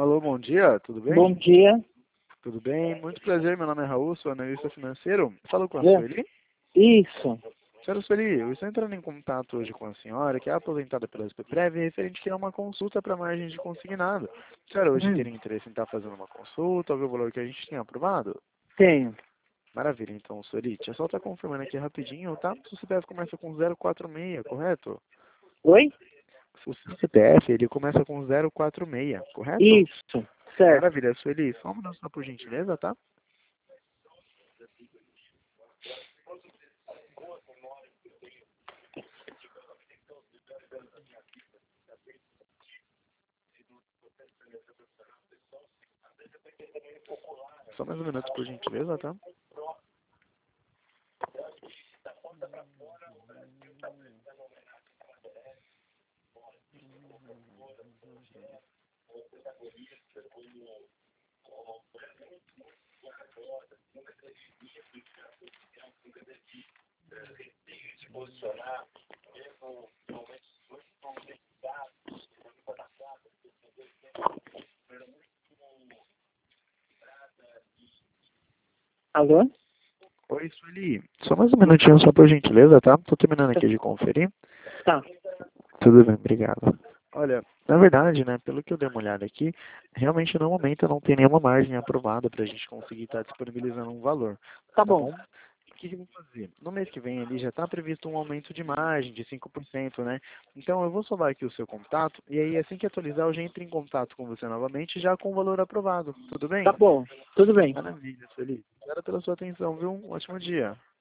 Alô, bom dia, tudo bem? Bom dia. Tudo bem? Muito prazer, meu nome é Raul, sou analista financeiro. Falo com a É. Sueli. Isso. Senhora Sueli, eu estou entrando em contato hoje com a senhora, que é aposentada pela SPPrev, referente a uma consulta para margem de consignado. A senhora hoje teria interesse em estar fazendo uma consulta, ver o valor que a gente tinha aprovado? Tenho. Maravilha, então, Sueli, deixa eu só estar confirmando aqui rapidinho, tá? O CPF começa com 046, correto? Oi? O seu CPF, ele começa com 046, correto? Isso. Certo. Maravilha, Sueli, só um minuto só por gentileza, tá? Só mais um minuto, por gentileza, tá? Alô? Oi, Sueli. Só mais um minutinho, só por gentileza, tá? Tô terminando aqui de conferir. Tá. Tudo bem, obrigado. Olha, na verdade, né, pelo que eu dei uma olhada aqui, realmente no momento não tem nenhuma margem aprovada para a gente conseguir estar disponibilizando um valor, Tá tá bom. bom? O que que eu vou fazer? No mês que vem ali já está previsto um aumento de margem de 5%, né? Então eu vou salvar aqui o seu contato e aí assim que atualizar eu já entro em contato com você novamente já com o valor aprovado. Tudo Tá bem? bom. Tudo bem. Maravilha, Sueli. Obrigado pela sua atenção, viu? Um ótimo dia.